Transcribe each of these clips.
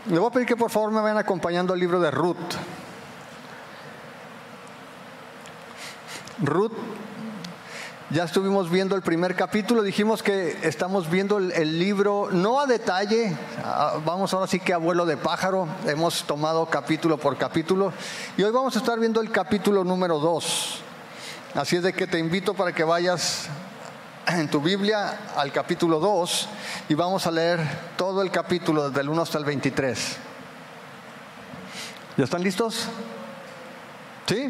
Le voy a pedir que por favor me vayan acompañando al libro de Ruth. Ruth, ya estuvimos viendo el primer capítulo, dijimos que estamos viendo el libro, no a detalle, vamos ahora sí que a vuelo de pájaro, hemos tomado capítulo por capítulo, y hoy vamos a estar viendo el capítulo número 2. Así es de que te invito para que vayas en tu Biblia al capítulo 2 y vamos a leer todo el capítulo desde el 1 hasta el 23. ¿Ya están listos? ¿Sí?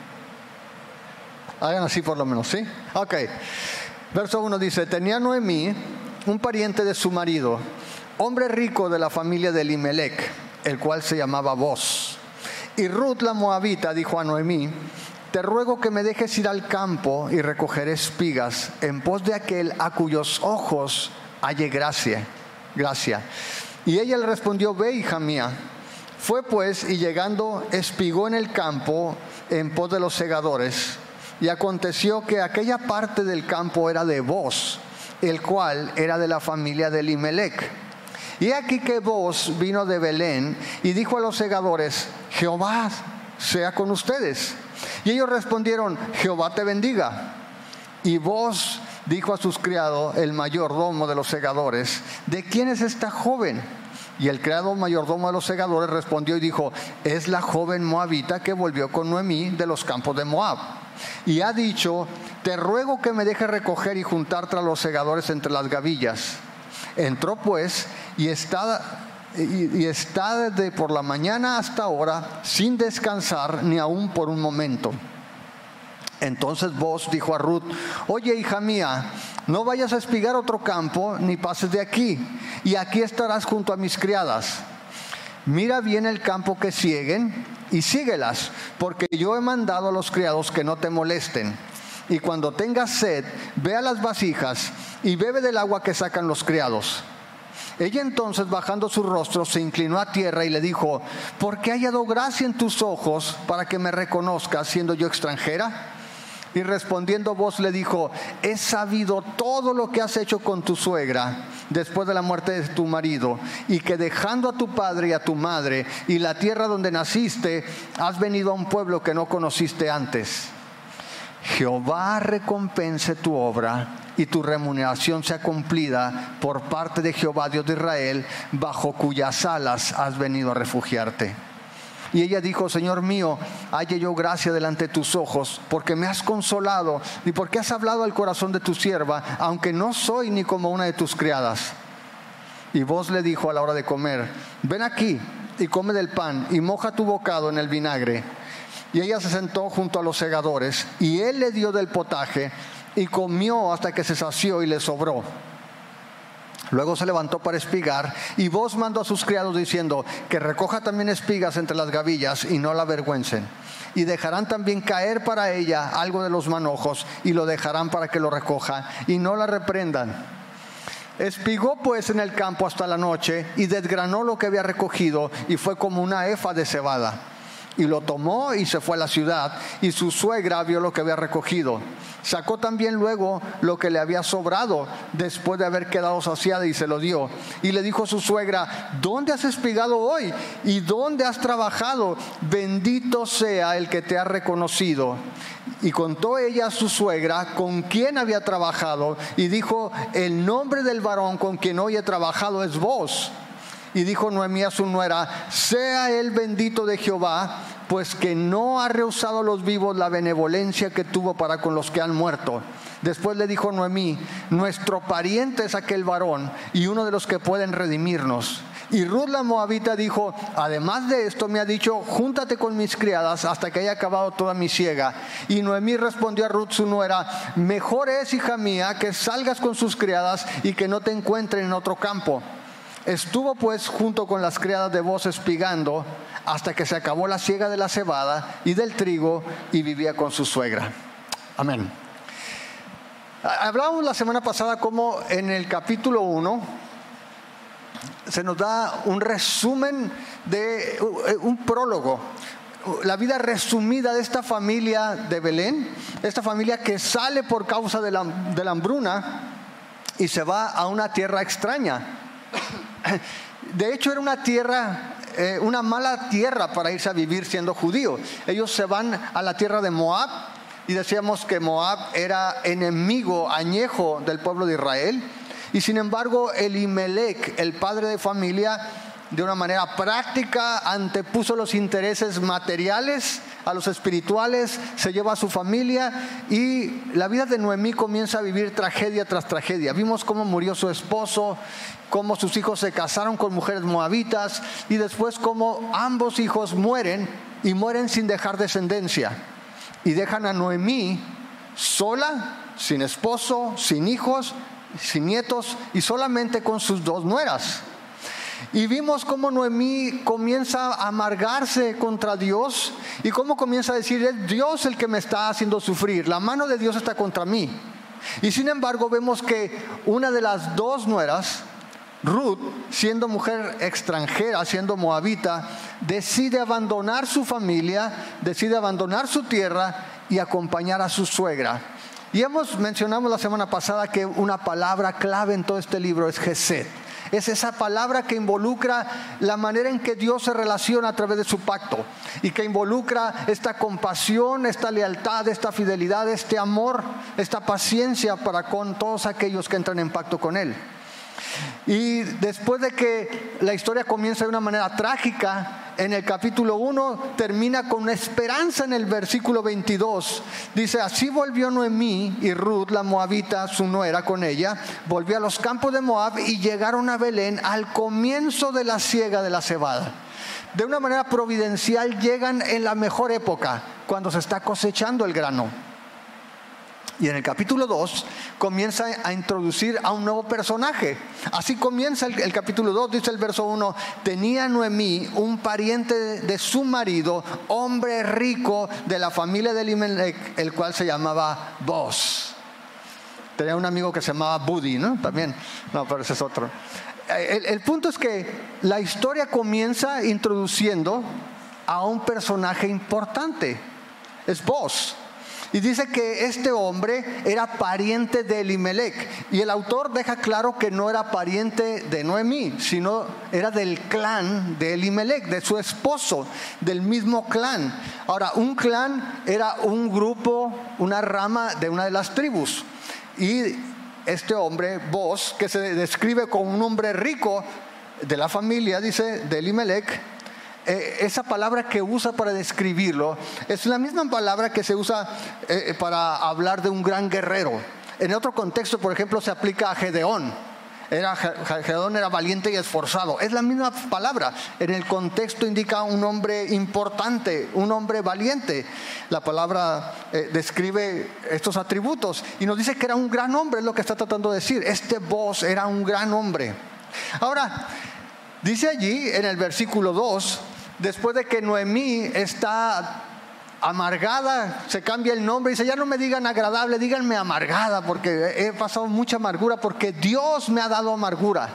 Hagan así por lo menos, ¿sí? Ok. Verso 1 dice: tenía Noemí un pariente de su marido, hombre rico de la familia de Elimelec, el cual se llamaba Boz. Y Ruth la moabita dijo a Noemí: te ruego que me dejes ir al campo y recoger espigas en pos de aquel a cuyos ojos halle gracia. Y ella le respondió: ve, hija mía. Fue pues, y llegando espigó en el campo en pos de los segadores. Y aconteció que aquella parte del campo era de Boz, el cual era de la familia de Elimelec. Y aquí que Boz vino de Belén y dijo a los segadores: Jehová sea con ustedes. Y ellos respondieron: Jehová te bendiga. Y Boz dijo a sus criados, el mayordomo de los segadores: ¿de quién es esta joven? Y el criado mayordomo de los segadores respondió y dijo: es la joven moabita que volvió con Noemí de los campos de Moab. Y ha dicho: te ruego que me dejes recoger y juntar tras los segadores entre las gavillas. Entró pues y está desde por la mañana hasta ahora sin descansar ni aun por un momento. Entonces Boz dijo a Ruth: oye, hija mía, no vayas a espigar otro campo ni pases de aquí, y aquí estarás junto a mis criadas. Mira bien el campo que sieguen y síguelas, porque yo he mandado a los criados que no te molesten. Y cuando tengas sed, ve a las vasijas y bebe del agua que sacan los criados. Ella entonces, bajando su rostro, se inclinó a tierra y le dijo: ¿por qué he hallado gracia en tus ojos para que me reconozcas, siendo yo extranjera? Y respondiendo Boz le dijo: he sabido todo lo que has hecho con tu suegra después de la muerte de tu marido, y que dejando a tu padre y a tu madre y la tierra donde naciste, has venido a un pueblo que no conociste antes. Jehová recompense tu obra y tu remuneración sea cumplida por parte de Jehová Dios de Israel, bajo cuyas alas has venido a refugiarte. Y ella dijo: Señor mío, halle yo gracia delante de tus ojos, porque me has consolado y porque has hablado al corazón de tu sierva, aunque no soy ni como una de tus criadas. Y Boz le dijo a la hora de comer: ven aquí y come del pan y moja tu bocado en el vinagre. Y ella se sentó junto a los segadores, y él le dio del potaje y comió hasta que se sació y le sobró. Luego se levantó para espigar, y Boz mandó a sus criados diciendo: que recoja también espigas entre las gavillas y no la avergüencen. Y dejarán también caer para ella algo de los manojos, y lo dejarán para que lo recoja, y no la reprendan. Espigó pues en el campo hasta la noche, y desgranó lo que había recogido, y fue como una efa de cebada. Y lo tomó y se fue a la ciudad, y su suegra vio lo que había recogido. Sacó también luego lo que le había sobrado, después de haber quedado saciada, y se lo dio. Y le dijo a su suegra: ¿dónde has espigado hoy? ¿Y dónde has trabajado? Bendito sea el que te ha reconocido. Y contó ella a su suegra con quién había trabajado, y dijo: el nombre del varón con quien hoy he trabajado es Boz. Y dijo Noemí a su nuera: sea él bendito de Jehová, pues que no ha rehusado a los vivos la benevolencia que tuvo para con los que han muerto. Después le dijo Noemí: nuestro pariente es aquel varón, y uno de los que pueden redimirnos. Y Ruth la moabita dijo: además de esto me ha dicho: júntate con mis criadas hasta que haya acabado toda mi siega. Y Noemí respondió a Ruth su nuera: mejor es, hija mía, que salgas con sus criadas y que no te encuentren en otro campo. Estuvo pues junto con las criadas de Boz espigando hasta que se acabó la siega de la cebada y del trigo, y vivía con su suegra. Amén. Hablábamos la semana pasada cómo en el capítulo 1 se nos da un resumen de un prólogo, la vida resumida de esta familia de Belén, esta familia que sale por causa de la hambruna y se va a una tierra extraña. De hecho, era una tierra, una mala tierra para irse a vivir siendo judío. Ellos se van a la tierra de Moab, y decíamos que Moab era enemigo añejo del pueblo de Israel. Y sin embargo, Elimelec, el padre de familia, de una manera práctica antepuso los intereses materiales a los espirituales, se lleva a su familia, y la vida de Noemí comienza a vivir tragedia tras tragedia. Vimos cómo murió su esposo, cómo sus hijos se casaron con mujeres moabitas, y después cómo ambos hijos mueren, y mueren sin dejar descendencia, y dejan a Noemí sola, sin esposo, sin hijos, sin nietos, y solamente con sus 2 nueras. Y vimos cómo Noemí comienza a amargarse contra Dios, y cómo comienza a decir: es Dios el que me está haciendo sufrir, la mano de Dios está contra mí. Y sin embargo vemos que una de las 2 nueras, Ruth, siendo mujer extranjera, siendo moabita, decide abandonar su familia, decide abandonar su tierra y acompañar a su suegra. Y mencionamos la semana pasada que una palabra clave en todo este libro es Gesed. Es esa palabra que involucra la manera en que Dios se relaciona a través de su pacto, y que involucra esta compasión, esta lealtad, esta fidelidad, este amor, esta paciencia para con todos aquellos que entran en pacto con Él. Y después de que la historia comienza de una manera trágica, en el capítulo 1 termina con esperanza en el versículo 22. Dice: así volvió Noemí y Ruth, la moabita, su nuera, con ella, volvió a los campos de Moab y llegaron a Belén al comienzo de la siega de la cebada. De una manera providencial llegan en la mejor época, cuando se está cosechando el grano. Y en el capítulo 2 comienza a introducir a un nuevo personaje. Así comienza el capítulo 2, dice el verso 1: tenía Noemí un pariente de su marido, hombre rico de la familia de Elimelec, el cual se llamaba Boz. Tenía un amigo que se llamaba Buddy, ¿no? También, no, pero ese es otro. El punto es que la historia comienza introduciendo a un personaje importante. Es Boz. Y dice que este hombre era pariente de Elimelec. Y el autor deja claro que no era pariente de Noemí, sino era del clan de Elimelec, de su esposo, del mismo clan. Ahora, un clan era un grupo, una rama de una de las tribus. Y este hombre, Boz, que se describe como un hombre rico de la familia, dice, de Elimelec, esa palabra que usa para describirlo es la misma palabra que se usa para hablar de un gran guerrero. En otro contexto, por ejemplo, se aplica a Gedeón. Gedeón era valiente y esforzado. Es la misma palabra. En el contexto indica un hombre importante, un hombre valiente. La palabra describe estos atributos y nos dice que era un gran hombre, es lo que está tratando de decir. Este Boz era un gran hombre. Ahora, dice allí en el versículo 2, después de que Noemí está amargada, se cambia el nombre, dice: ya no me digan agradable, díganme amargada, porque he pasado mucha amargura, porque Dios me ha dado amargura.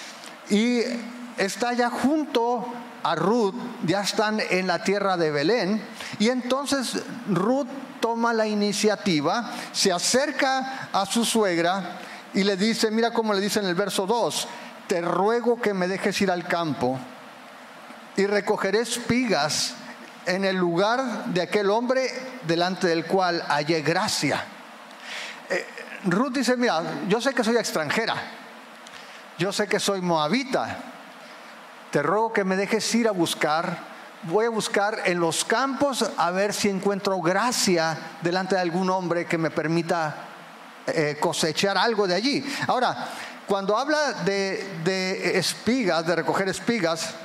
Y está ya junto a Ruth, ya están en la tierra de Belén, y entonces Ruth toma la iniciativa, se acerca a su suegra y le dice, mira cómo le dice en el verso 2: te ruego que me dejes ir al campo y recogeré espigas en el lugar de aquel hombre delante del cual hallé gracia. Ruth dice: mira, yo sé que soy extranjera, yo sé que soy moabita, te ruego que me dejes ir a buscar. Voy a buscar en los campos a ver si encuentro gracia delante de algún hombre que me permita cosechar algo de allí. Ahora, cuando habla de espigas, de recoger espigas,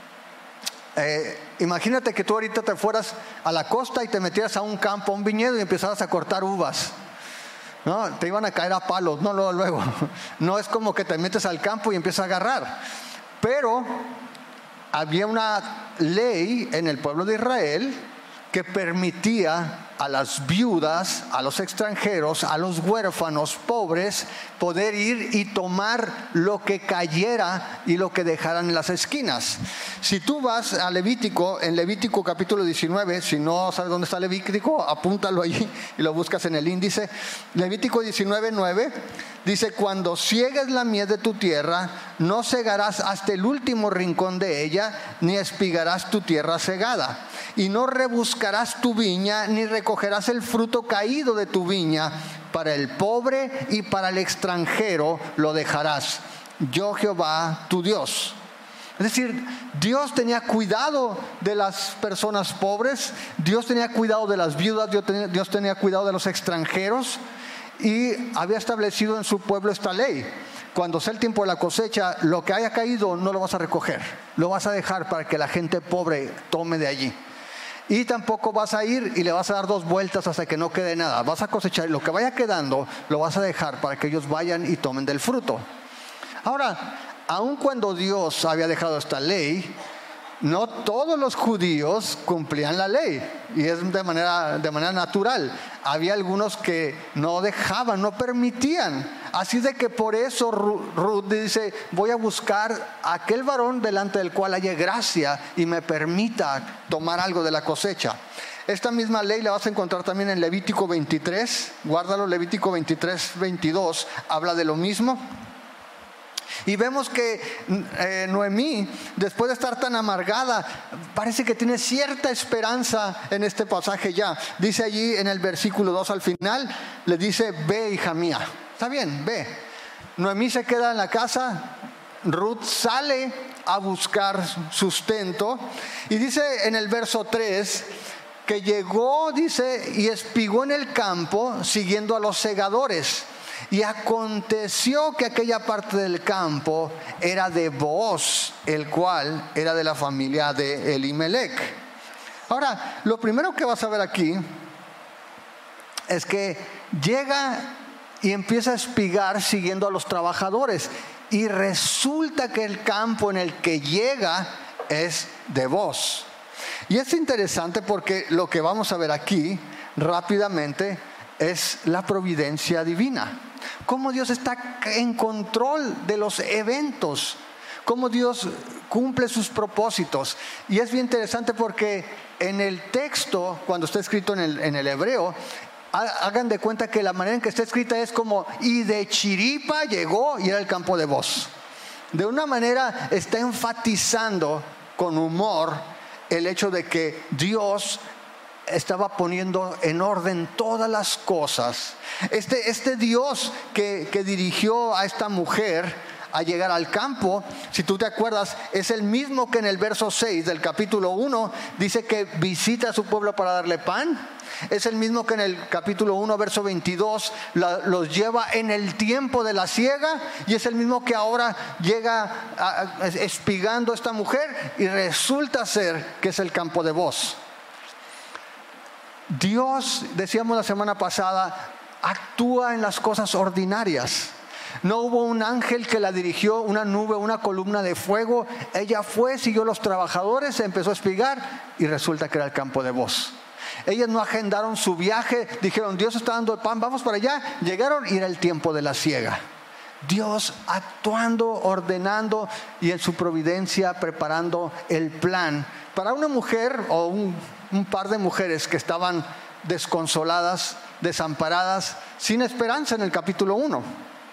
imagínate que tú ahorita te fueras a la costa y te metieras a un campo, a un viñedo, y empezaras a cortar uvas, ¿no? Te iban a caer a palos, no luego. No es como que te metes al campo y empiezas a agarrar. Pero había una ley en el pueblo de Israel que permitía a las viudas, a los extranjeros, a los huérfanos, pobres, poder ir y tomar lo que cayera y lo que dejaran en las esquinas. Si tú vas a Levítico, en Levítico capítulo 19, si no sabes dónde está Levítico, apúntalo ahí y lo buscas en el índice. Levítico 19:9 dice: cuando ciegues la mies de tu tierra, no cegarás hasta el último rincón de ella, ni espigarás tu tierra cegada. Y no rebuscarás tu viña, ni recogerás el fruto caído de tu viña. Para el pobre y para el extranjero lo dejarás. Yo Jehová tu Dios. Es decir, Dios tenía cuidado de las personas pobres, Dios tenía cuidado de las viudas, Dios tenía cuidado de los extranjeros, y había establecido en su pueblo esta ley: cuando sea el tiempo de la cosecha, lo que haya caído no lo vas a recoger, lo vas a dejar para que la gente pobre tome de allí. Y tampoco vas a ir y le vas a dar 2 vueltas hasta que no quede nada. Vas a cosechar y lo que vaya quedando lo vas a dejar para que ellos vayan y tomen del fruto. Ahora, aun cuando Dios había dejado esta ley, no todos los judíos cumplían la ley, y es de manera natural. Había algunos que no dejaban, no permitían. Así de que por eso Ruth dice: voy a buscar a aquel varón delante del cual haya gracia y me permita tomar algo de la cosecha. Esta misma ley la vas a encontrar también en Levítico 23. Guárdalo, Levítico 23:22 habla de lo mismo. Y vemos que Noemí, después de estar tan amargada, parece que tiene cierta esperanza en este pasaje ya. Dice allí en el versículo 2 al final, le dice: ve, hija mía. Está bien, ve. Noemí se queda en la casa, Ruth sale a buscar sustento, y dice en el verso 3 que llegó, dice, y espigó en el campo siguiendo a los segadores. Y aconteció que aquella parte del campo era de Booz, el cual era de la familia de Elimelec. Ahora, lo primero que vas a ver aquí es que llega y empieza a espigar siguiendo a los trabajadores. Y resulta que el campo en el que llega es de Booz. Y es interesante porque lo que vamos a ver aquí rápidamente es la providencia divina. Cómo Dios está en control de los eventos, cómo Dios cumple sus propósitos. Y es bien interesante porque en el texto, cuando está escrito en el hebreo, hagan de cuenta que la manera en que está escrita es como: y de chiripa llegó y era el campo de Booz. De una manera está enfatizando con humor el hecho de que Dios estaba poniendo en orden todas las cosas. Este Dios que dirigió a esta mujer a llegar al campo, si tú te acuerdas, es el mismo que en el verso 6 del capítulo 1 dice que visita a su pueblo para darle pan. Es el mismo que en el capítulo 1, verso 22, los lleva en el tiempo de la siega, y es el mismo que ahora llega espigando a esta mujer, y resulta ser que es el campo de Booz. Dios, decíamos la semana pasada, actúa en las cosas ordinarias. No hubo un ángel que la dirigió, una nube, una columna de fuego. Ella fue, siguió a los trabajadores, empezó a espigar y resulta que era el campo de Booz. Ellas no agendaron su viaje, dijeron: Dios está dando el pan, vamos para allá. Llegaron y era el tiempo de la siega. Dios actuando, ordenando y en su providencia preparando el plan para una mujer o un par de mujeres que estaban desconsoladas, desamparadas, sin esperanza. En el capítulo 1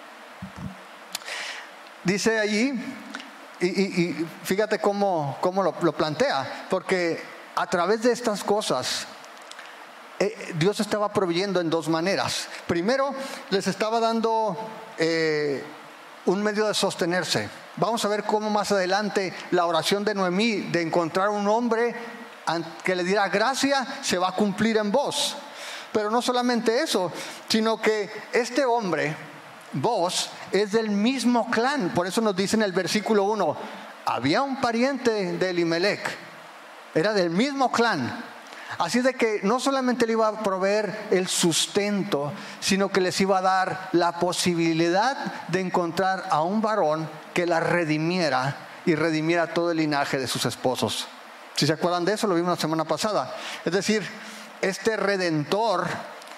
dice allí, y fíjate cómo lo plantea, porque a través de estas cosas Dios estaba proveyendo en 2 maneras. Primero, les estaba dando un medio de sostenerse. Vamos a ver cómo más adelante la oración de Noemí de encontrar un hombre que le diera gracia se va a cumplir en Booz. Pero no solamente eso, sino que este hombre, Booz, es del mismo clan. Por eso nos dice en el versículo 1, había un pariente de Elimelec, era del mismo clan. Así de que no solamente le iba a proveer el sustento, sino que les iba a dar la posibilidad de encontrar a un varón que la redimiera y redimiera todo el linaje de sus esposos. Si se acuerdan de eso, lo vimos la semana pasada. Es decir, este redentor,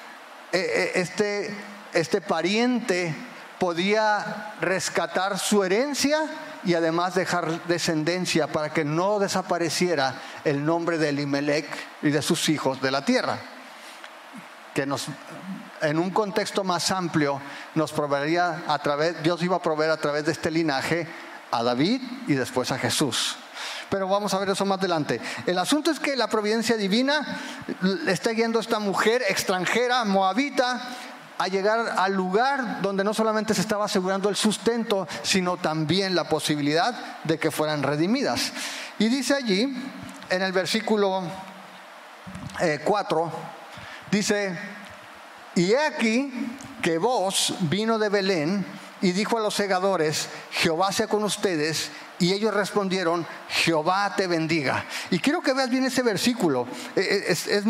este pariente podía rescatar su herencia y además dejar descendencia para que no desapareciera el nombre de Elimelec y de sus hijos de la tierra, que en un contexto más amplio nos proveería Dios iba a proveer a través de este linaje a David y después a Jesús. Pero vamos a ver eso más adelante. El asunto es que la providencia divina está guiando a esta mujer extranjera, moabita, a llegar al lugar donde no solamente se estaba asegurando el sustento, sino también la posibilidad de que fueran redimidas. Y dice allí, en el versículo 4, dice: y he aquí que Booz vino de Belén y dijo a los segadores: Jehová sea con ustedes. Y ellos respondieron: Jehová te bendiga. Y quiero que veas bien ese versículo. Es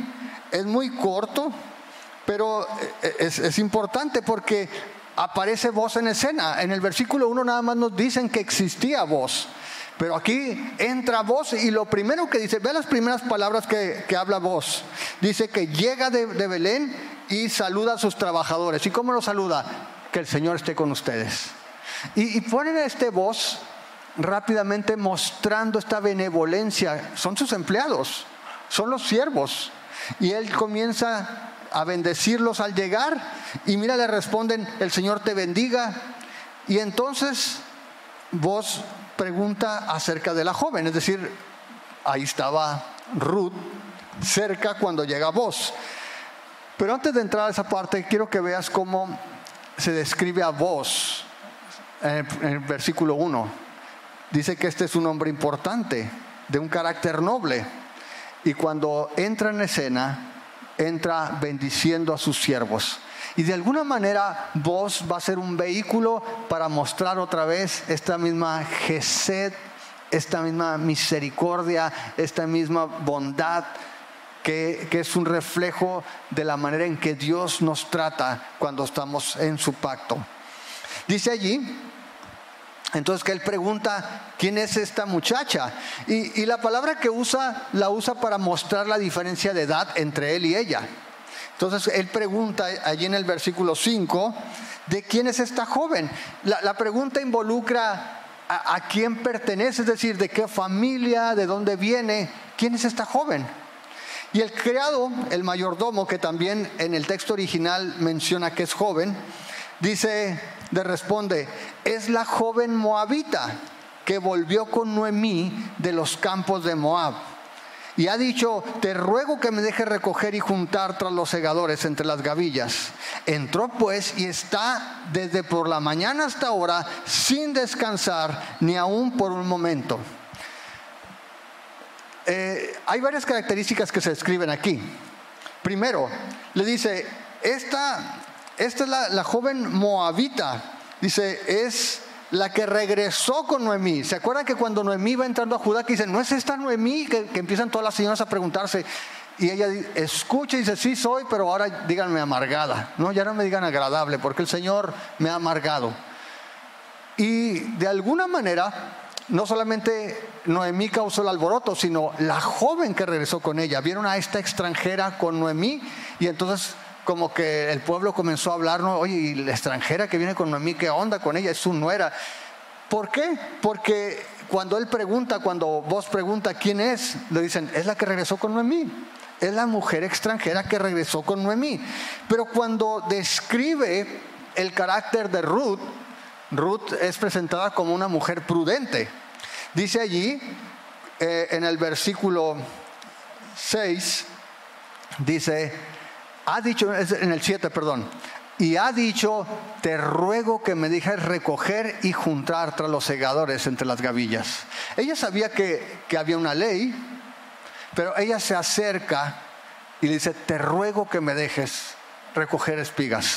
muy corto, pero es importante porque aparece Booz en escena. En el versículo 1 nada más nos dicen que existía Booz, pero aquí entra Booz y lo primero que dice, ve las primeras palabras que habla Booz. Dice que llega de Belén y saluda a sus trabajadores. ¿Y cómo lo saluda? Que el Señor esté con ustedes. Y ponen a este Booz rápidamente mostrando esta benevolencia. Son sus empleados, son los siervos, y él comienza a bendecirlos al llegar. Y mira, le responden: el Señor te bendiga. Y entonces Booz pregunta acerca de la joven, es decir, ahí estaba Ruth cerca cuando llega Booz. Pero antes de entrar a esa parte, quiero que veas cómo se describe a Booz en el versículo 1. Dice que este es un hombre importante, de un carácter noble. Y cuando entra en escena, entra bendiciendo a sus siervos. Y de alguna manera Booz va a ser un vehículo para mostrar otra vez esta misma gesed, esta misma misericordia, esta misma bondad, que es un reflejo de la manera en que Dios nos trata cuando estamos en su pacto. Dice allí, entonces, que él pregunta: ¿quién es esta muchacha? Y la palabra que la usa para mostrar la diferencia de edad entre él y ella. Entonces él pregunta allí en el versículo 5: ¿de quién es esta joven? La pregunta involucra a quién pertenece, es decir, de qué familia, de dónde viene, quién es esta joven. Y el criado, el mayordomo, que también en el texto original menciona que es joven, le responde: es la joven moabita que volvió con Noemí de los campos de Moab. Y ha dicho: te ruego que me dejes recoger y juntar tras los segadores entre las gavillas. Entró pues y está desde por la mañana hasta ahora sin descansar ni aún por un momento. Hay varias características que se describen aquí. Primero, le dice: esta es la joven moabita. Dice, es la que regresó con Noemí. ¿Se acuerdan que cuando Noemí va entrando a Judá, que dicen: ¿no es esta Noemí? Que empiezan todas las señoras a preguntarse. Y ella escucha y dice: sí soy, pero ahora díganme amargada. No, ya no me digan agradable, porque el Señor me ha amargado. Y de alguna manera, no solamente Noemí causó el alboroto, sino la joven que regresó con ella. Vieron a esta extranjera con Noemí, y entonces como que el pueblo comenzó a hablar, ¿no? Oye, y la extranjera que viene con Noemí, ¿qué onda con ella? Es su nuera. ¿Por qué? Porque cuando Booz pregunta quién es, le dicen: es la que regresó con Noemí. Es la mujer extranjera que regresó con Noemí. Pero cuando describe el carácter de Ruth es presentada como una mujer prudente. Dice allí, en el versículo 6, dice... ha dicho, en el 7, perdón, y ha dicho: te ruego que me dejes recoger y juntar tras los segadores entre las gavillas. Ella sabía que había una ley, pero ella se acerca y le dice: te ruego que me dejes recoger espigas.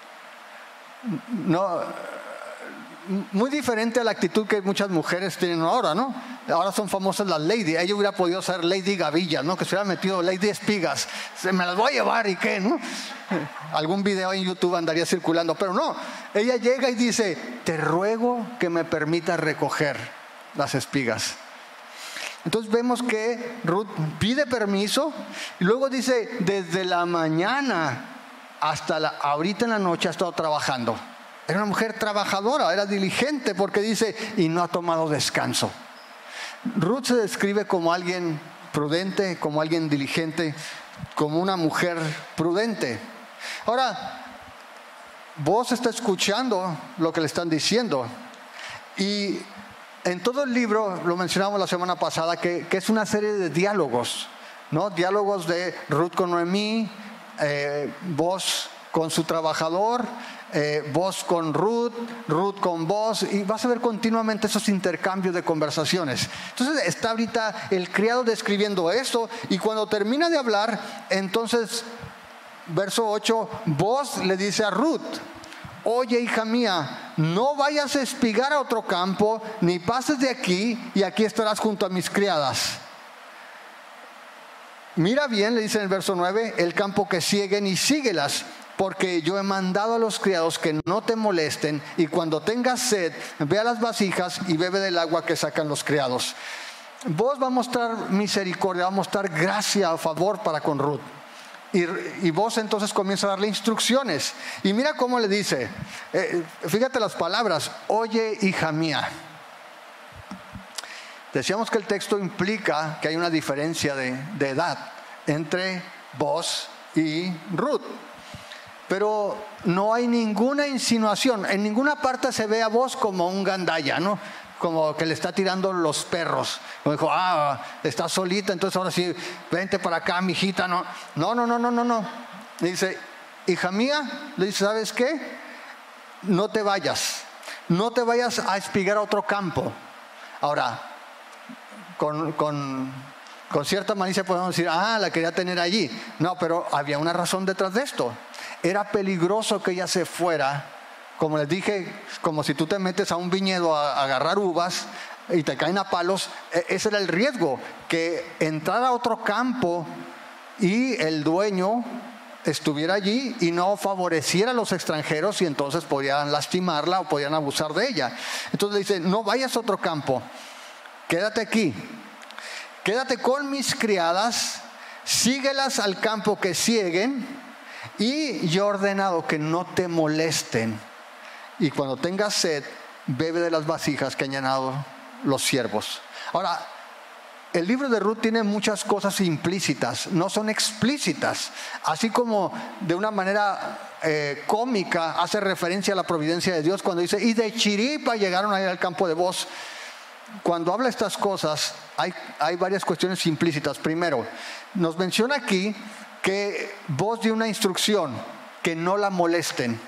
No, muy diferente a la actitud que muchas mujeres tienen ahora, ¿no? Ahora son famosas las lady. Ella hubiera podido ser Lady Gavillas, ¿no? Que se hubiera metido Lady Espigas. Me las voy a llevar, ¿y qué, no? Algún video en YouTube andaría circulando, pero no. Ella llega y dice: te ruego que me permitas recoger las espigas. Entonces vemos que Ruth pide permiso y luego dice, desde la mañana hasta ahorita en la noche ha estado trabajando. Era una mujer trabajadora, era diligente, porque dice, y no ha tomado descanso. Ruth se describe como alguien prudente, como alguien diligente, como una mujer prudente. Ahora, vos está escuchando lo que le están diciendo. Y en todo el libro, lo mencionamos la semana pasada, que es una serie de diálogos, ¿no? Diálogos de Ruth con Noemí, vos con su trabajador, vos con Ruth, Ruth con vos, y vas a ver continuamente esos intercambios de conversaciones. Entonces está ahorita el criado describiendo esto, y cuando termina de hablar, entonces, verso 8, vos le dice a Ruth, oye, hija mía, no vayas a espigar a otro campo, ni pases de aquí, y aquí estarás junto a mis criadas. Mira bien, le dice en el verso 9, el campo que sieguen y síguelas, porque yo he mandado a los criados que no te molesten, y cuando tengas sed, ve a las vasijas y bebe del agua que sacan los criados. Vos va a mostrar misericordia, va a mostrar gracia a favor para con Ruth. Y vos entonces comienza a darle instrucciones. Y mira cómo le dice, fíjate las palabras, oye, hija mía. Decíamos que el texto implica que hay una diferencia de edad entre vos y Ruth. Pero no hay ninguna insinuación. En ninguna parte se ve a vos como un gandaya, ¿no? Como que le está tirando los perros. Como dijo, está solita, entonces ahora sí, vente para acá, mijita. No. Le dice, hija mía, le dice, ¿sabes qué? No te vayas a espigar a otro campo. Ahora, con cierta malicia podemos decir, la quería tener allí. No, pero había una razón detrás de esto. Era peligroso que ella se fuera, como les dije, como si tú te metes a un viñedo a agarrar uvas y te caen a palos. Ese era el riesgo, que entrara a otro campo y el dueño estuviera allí y no favoreciera a los extranjeros, y entonces podían lastimarla o podían abusar de ella. Entonces le dice, no vayas a otro campo, quédate aquí, quédate con mis criadas, síguelas al campo que sieguen, y yo he ordenado que no te molesten, y cuando tengas sed, bebe de las vasijas que han llenado los siervos. Ahora, el libro de Ruth tiene muchas cosas implícitas, no son explícitas. Así como de una manera cómica hace referencia a la providencia de Dios cuando dice, y de Chiripa llegaron a ir al campo de Bos. Cuando habla estas cosas, hay varias cuestiones implícitas. Primero, nos menciona aquí que Bos dio una instrucción, que no la molesten.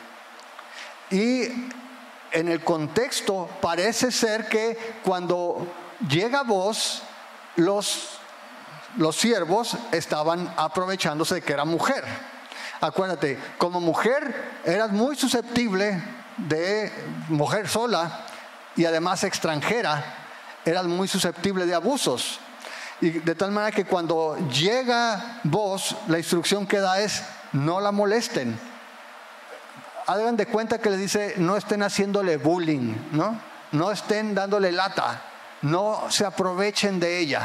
Y en el contexto parece ser que cuando llega Bos, los siervos estaban aprovechándose de que era mujer. Acuérdate, como mujer eras muy susceptible, de mujer sola y además extranjera, eras muy susceptible de abusos. Y de tal manera que cuando llega Bos, la instrucción que da es, no la molesten. Hagan de cuenta que le dice, no estén haciéndole bullying, no estén dándole lata, no se aprovechen de ella.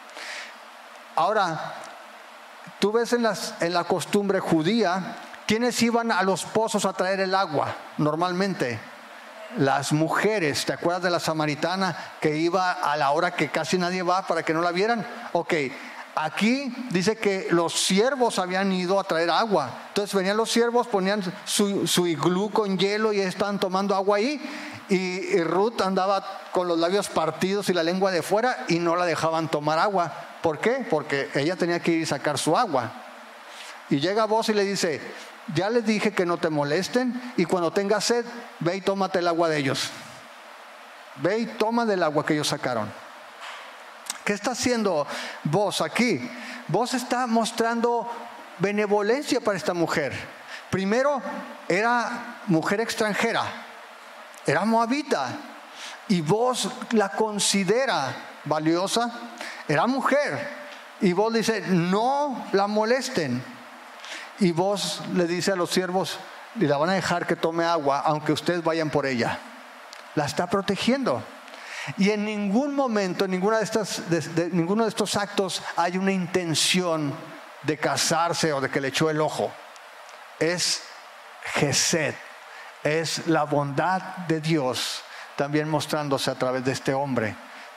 Ahora, tú ves en la costumbre judía, ¿quiénes iban a los pozos a traer el agua normalmente? Las mujeres. ¿Te acuerdas de la samaritana que iba a la hora que casi nadie va para que no la vieran? Ok, aquí dice que los siervos habían ido a traer agua. Entonces venían los siervos, ponían su iglú con hielo y estaban tomando agua ahí. Y Ruth andaba con los labios partidos y la lengua de fuera y no la dejaban tomar agua. ¿Por qué? Porque ella tenía que ir a sacar su agua. Y llega Bos y le dice, ya les dije que no te molesten, y cuando tengas sed, ve y tómate el agua de ellos. Ve y toma del agua que ellos sacaron. ¿Qué está haciendo Bos aquí? Bos está mostrando benevolencia para esta mujer. Primero, era mujer extranjera, era moabita, y Bos la considera valiosa. Era mujer, y Bos dice, no la molesten. Y Bos le dice a los siervos, y la van a dejar que tome agua, aunque ustedes vayan por ella. La está protegiendo. Y en ningún momento, en ninguno de estos actos hay una intención de casarse o de que le echó el ojo. Es Gesed, es la bondad de Dios también mostrándose a través de este hombre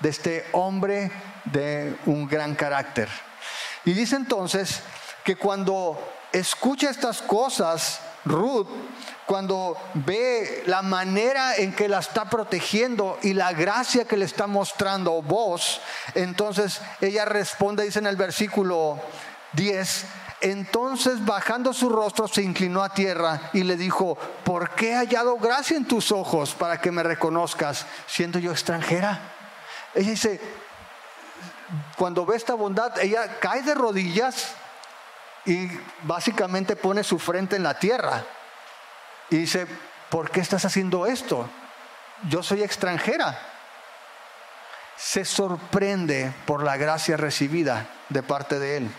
de un gran carácter. Y dice entonces que cuando escucha estas cosas, Ruth, cuando ve la manera en que la está protegiendo y la gracia que le está mostrando Boaz, entonces ella responde, dice en el versículo 10, entonces bajando su rostro se inclinó a tierra y le dijo, ¿por qué he hallado gracia en tus ojos para que me reconozcas siendo yo extranjera? Ella dice, cuando ve esta bondad, ella cae de rodillas y básicamente pone su frente en la tierra y dice, ¿por qué estás haciendo esto? Yo soy extranjera. Se sorprende por la gracia recibida de parte de él.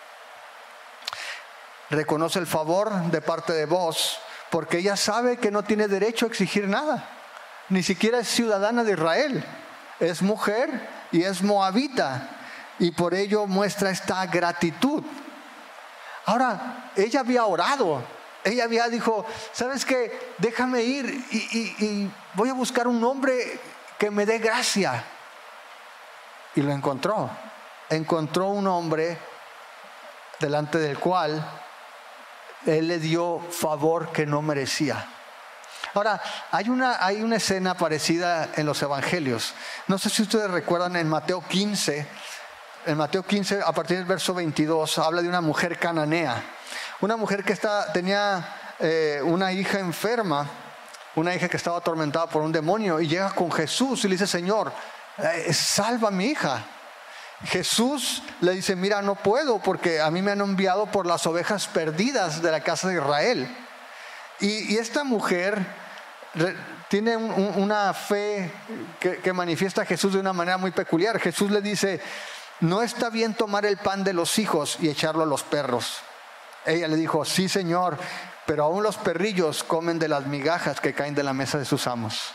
Reconoce el favor de parte de Boaz, porque ella sabe que no tiene derecho a exigir nada. Ni siquiera es ciudadana de Israel. Es mujer y es moabita, y por ello muestra esta gratitud. Ahora, ella había orado, ella había dicho, ¿sabes qué? Déjame ir y voy a buscar un hombre que me dé gracia. Y lo encontró. Encontró un hombre delante del cual él le dio favor que no merecía. Ahora, hay una escena parecida en los evangelios. No sé si ustedes recuerdan en Mateo 15. En Mateo 15, a partir del verso 22, habla de una mujer cananea. Una mujer que tenía una hija enferma, una hija que estaba atormentada por un demonio, y llega con Jesús y le dice, Señor, salva a mi hija. Jesús le dice, mira, no puedo porque a mí me han enviado por las ovejas perdidas de la casa de Israel. Y esta mujer tiene una fe que manifiesta a Jesús de una manera muy peculiar. Jesús le dice, no está bien tomar el pan de los hijos y echarlo a los perros. Ella le dijo, sí, Señor, pero aún los perrillos comen de las migajas que caen de la mesa de sus amos.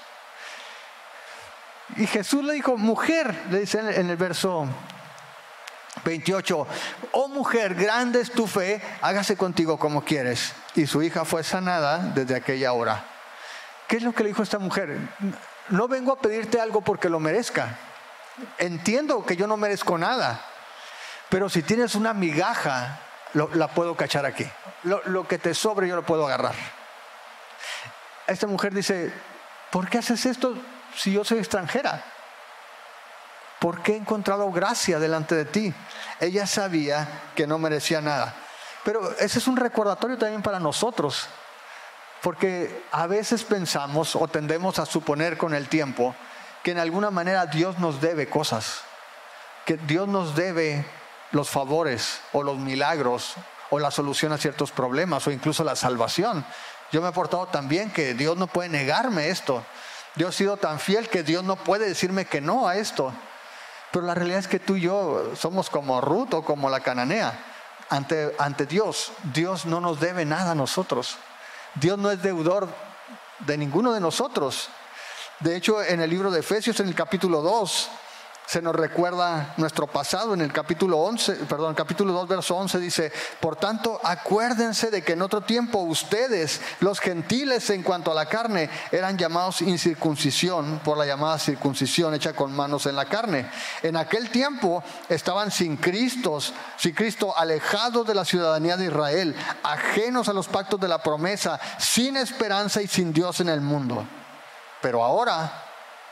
Y Jesús le dijo, mujer, le dice en el verso 28, oh mujer, grande es tu fe, hágase contigo como quieres. Y su hija fue sanada desde aquella hora. ¿Qué es lo que le dijo esta mujer? No vengo a pedirte algo porque lo merezca. Entiendo que yo no merezco nada, pero si tienes una migaja, la puedo cachar aquí. Lo que te sobre yo lo puedo agarrar. Esta mujer dice, ¿por qué haces esto si yo soy extranjera? ¿Por qué he encontrado gracia delante de ti? Ella sabía que no merecía nada. Pero ese es un recordatorio también para nosotros, porque a veces pensamos o tendemos a suponer con el tiempo que en alguna manera Dios nos debe cosas, que Dios nos debe los favores o los milagros o la solución a ciertos problemas o incluso la salvación. Yo me he portado tan bien que Dios no puede negarme esto. Yo he sido tan fiel que Dios no puede decirme que no a esto. Pero la realidad es que tú y yo somos como Ruth o como la cananea. Ante Dios, Dios no nos debe nada a nosotros. Dios no es deudor de ninguno de nosotros. De hecho, en el libro de Efesios, en el capítulo 2, se nos recuerda nuestro pasado. En el capítulo 2, verso 11 dice, por tanto, acuérdense de que en otro tiempo ustedes, los gentiles en cuanto a la carne, eran llamados incircuncisión por la llamada circuncisión hecha con manos en la carne. En aquel tiempo estaban sin Cristo, alejados de la ciudadanía de Israel, ajenos a los pactos de la promesa, sin esperanza y sin Dios en el mundo. Pero ahora,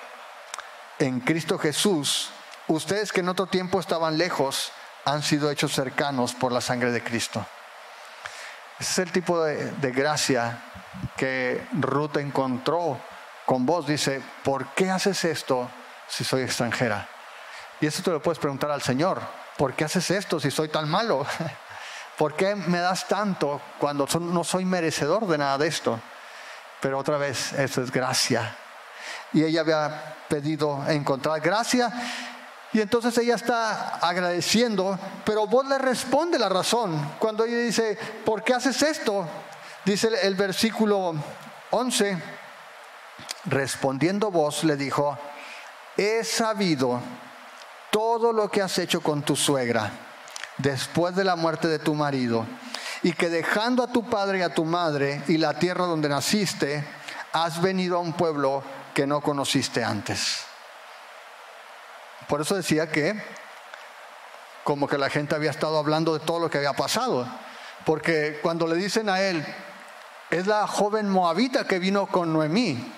en Cristo Jesús, ustedes que en otro tiempo estaban lejos, han sido hechos cercanos por la sangre de Cristo. Ese es el tipo de gracia que Ruth encontró con vos. Dice, ¿por qué haces esto si soy extranjera? Y eso te lo puedes preguntar al Señor. ¿Por qué haces esto si soy tan malo? ¿Por qué me das tanto cuando no soy merecedor de nada de esto? Pero otra vez, eso es gracia. Y ella había pedido encontrar gracia, y entonces ella está agradeciendo, pero vos le responde la razón. Cuando ella dice, ¿por qué haces esto? Dice el versículo 11, respondiendo vos le dijo, he sabido todo lo que has hecho con tu suegra después de la muerte de tu marido, y que dejando a tu padre y a tu madre y la tierra donde naciste, has venido a un pueblo que no conociste antes. Por eso decía que como que la gente había estado hablando de todo lo que había pasado, porque cuando le dicen a él, es la joven moabita que vino con Noemí,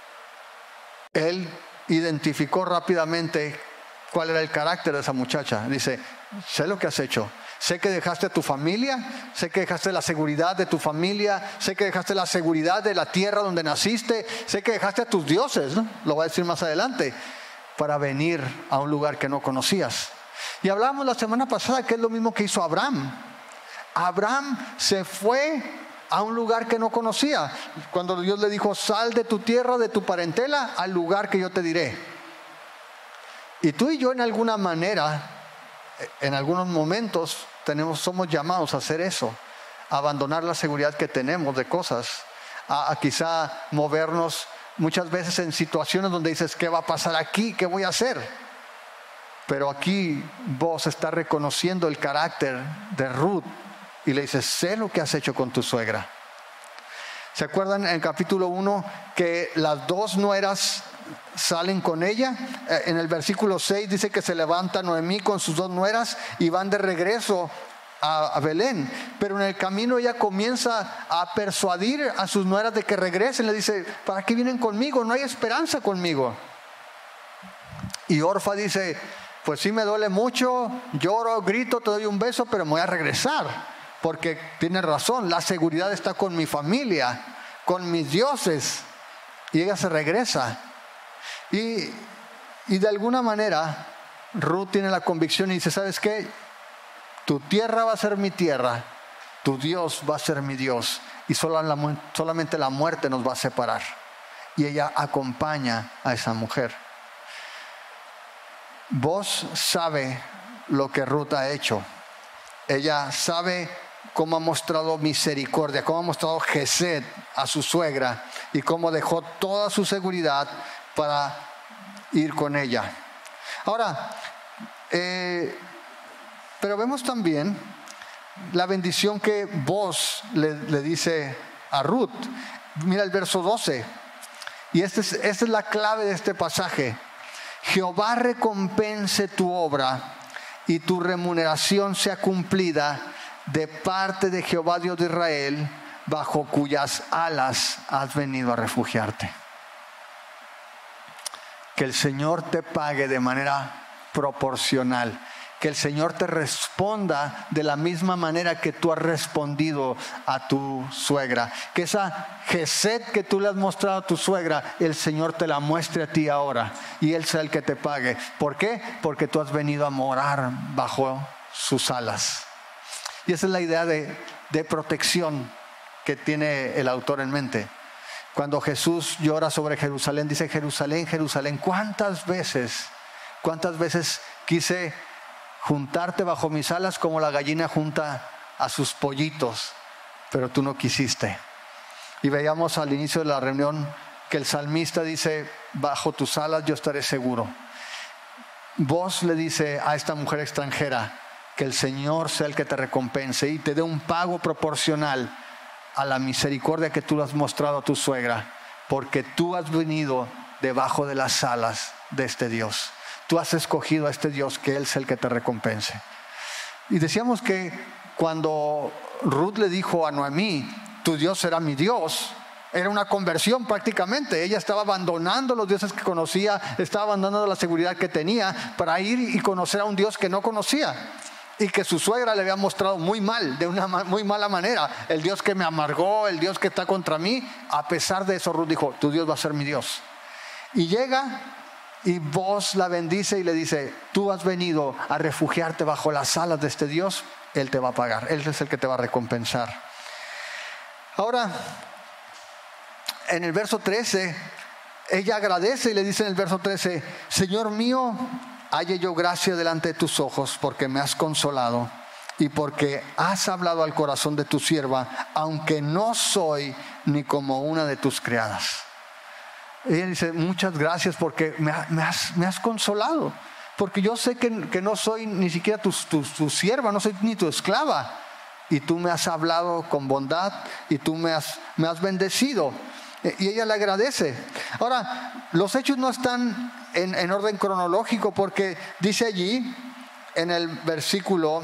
él identificó rápidamente cuál era el carácter de esa muchacha. Dice, sé lo que has hecho. Sé que dejaste a tu familia, sé que dejaste la seguridad de tu familia, sé que dejaste la seguridad de la tierra donde naciste, sé que dejaste a tus dioses, ¿no? Lo voy a decir más adelante, para venir a un lugar que no conocías. Y hablábamos la semana pasada que es lo mismo que hizo Abraham. Abraham se fue a un lugar que no conocía. Cuando Dios le dijo, sal de tu tierra, de tu parentela, al lugar que yo te diré. Y tú y yo en alguna manera, en algunos momentos, somos llamados a hacer eso, a abandonar la seguridad que tenemos de cosas, a quizá movernos muchas veces en situaciones donde dices, ¿qué va a pasar aquí? ¿Qué voy a hacer? Pero aquí vos estás reconociendo el carácter de Ruth y le dices, sé lo que has hecho con tu suegra. ¿Se acuerdan en el capítulo 1 que las dos nueras salen con ella? En el versículo 6 dice que se levanta Noemí con sus dos nueras y van de regreso a Belén, pero en el camino ella comienza a persuadir a sus nueras de que regresen. Le dice, ¿para qué vienen conmigo? No hay esperanza conmigo. Y Orfa dice, pues sí me duele mucho, lloro, grito, te doy un beso, pero me voy a regresar, porque tienes razón, la seguridad está con mi familia, con mis dioses. Y ella se regresa. Y de alguna manera Ruth tiene la convicción y dice, ¿sabes qué? Tu tierra va a ser mi tierra, tu Dios va a ser mi Dios, y solamente la muerte nos va a separar. Y ella acompaña a esa mujer. Vos sabe lo que Ruth ha hecho. Ella sabe cómo ha mostrado misericordia, cómo ha mostrado gesed a su suegra y cómo dejó toda su seguridad para ir con ella. Ahora, pero vemos también la bendición que Boaz le dice a Ruth. Mira el verso 12. Y esta es la clave de este pasaje. Jehová recompense tu obra y tu remuneración sea cumplida de parte de Jehová Dios de Israel, bajo cuyas alas has venido a refugiarte. Que el Señor te pague de manera proporcional. Que el Señor te responda de la misma manera que tú has respondido a tu suegra. Que esa gesed que tú le has mostrado a tu suegra, el Señor te la muestre a ti ahora. Y Él sea el que te pague. ¿Por qué? Porque tú has venido a morar bajo sus alas. Y esa es la idea de protección que tiene el autor en mente. Cuando Jesús llora sobre Jerusalén, dice, Jerusalén, Jerusalén, ¿cuántas veces quise juntarte bajo mis alas como la gallina junta a sus pollitos, pero tú no quisiste? Y veíamos al inicio de la reunión que el salmista dice, bajo tus alas yo estaré seguro. Vos le dice a esta mujer extranjera, que el Señor sea el que te recompense y te dé un pago proporcional a la misericordia que tú le has mostrado a tu suegra, porque tú has venido debajo de las alas de este Dios. Tú has escogido a este Dios, que Él sea el que te recompense. Y decíamos que cuando Ruth le dijo a Noemí, tu Dios será mi Dios, era una conversión prácticamente. Ella estaba abandonando los dioses que conocía, estaba abandonando la seguridad que tenía para ir y conocer a un Dios que no conocía y que su suegra le había mostrado muy mal, de una muy mala manera. El Dios que me amargó, el Dios que está contra mí. A pesar de eso, Ruth dijo, tu Dios va a ser mi Dios. Y llega y Boaz la bendice y le dice, tú has venido a refugiarte bajo las alas de este Dios, Él te va a pagar, Él es el que te va a recompensar. Ahora, en el verso 13, ella agradece y le dice en el verso 13, Señor mío, halle yo gracia delante de tus ojos, porque me has consolado y porque has hablado al corazón de tu sierva, aunque no soy ni como una de tus criadas. Y ella dice, muchas gracias porque me has consolado. Porque yo sé que no soy ni siquiera tu sierva, no soy ni tu esclava. Y tú me has hablado con bondad y tú me has bendecido. Y ella le agradece. Ahora, los hechos no están en orden cronológico, porque dice allí en el versículo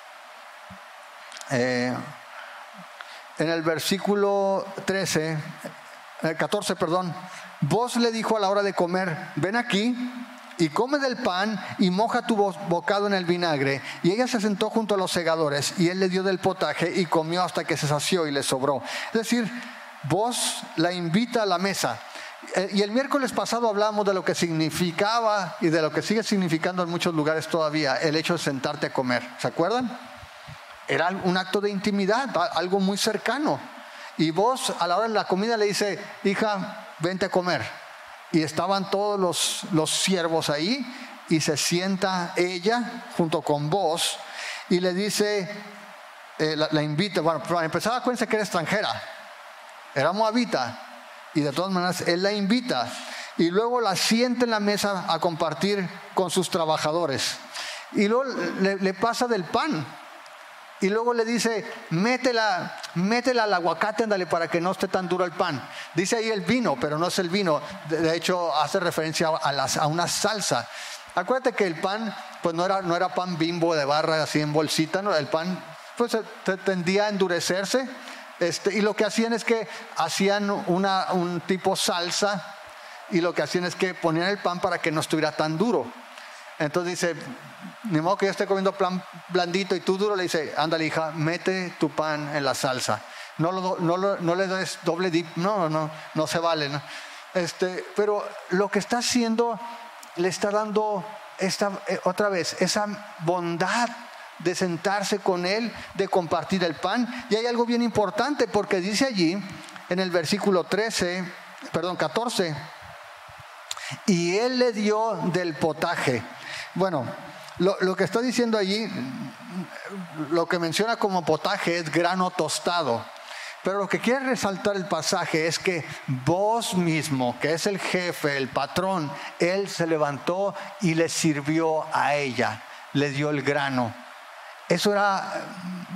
14, Vos le dijo a la hora de comer, ven aquí y come del pan y moja tu bocado en el vinagre. Y ella se sentó junto a los segadores y él le dio del potaje y comió hasta que se sació y le sobró. Es decir, vos la invita a la mesa. Y el miércoles pasado hablamos de lo que significaba y de lo que sigue significando en muchos lugares todavía el hecho de sentarte a comer. ¿Se acuerdan? Era un acto de intimidad, algo muy cercano. Y vos a la hora de la comida le dice, hija, vente a comer. Y estaban todos los siervos ahí y se sienta ella junto con vos y le dice, la invita. Bueno, para empezar, acuérdense que era extranjera, era moabita, y de todas maneras él la invita y luego la sienta en la mesa a compartir con sus trabajadores. Y luego le pasa del pan. Y luego le dice, métela al aguacate, ándale, para que no esté tan duro el pan. Dice ahí el vino, pero no es el vino. De hecho, hace referencia a una salsa. Acuérdate que el pan, pues no era pan Bimbo de barra así en bolsita, ¿no? El pan, pues tendía a endurecerse. Y lo que hacían es que hacían un tipo salsa, y lo que hacían es que ponían el pan para que no estuviera tan duro. Entonces dice, ni modo que yo esté comiendo pan blandito y tú duro. Le dice, ándale, hija, mete tu pan en la salsa. No le des doble dip, no se vale, ¿no? Pero lo que está haciendo, le está dando otra vez esa bondad de sentarse con él, de compartir el pan. Y hay algo bien importante, porque dice allí en el versículo 14, y él le dio del potaje. Bueno, lo que está diciendo allí, lo que menciona como potaje es grano tostado. Pero lo que quiere resaltar el pasaje es que vos mismo, que es el jefe, el patrón, él se levantó y le sirvió a ella, le dio el grano. Eso era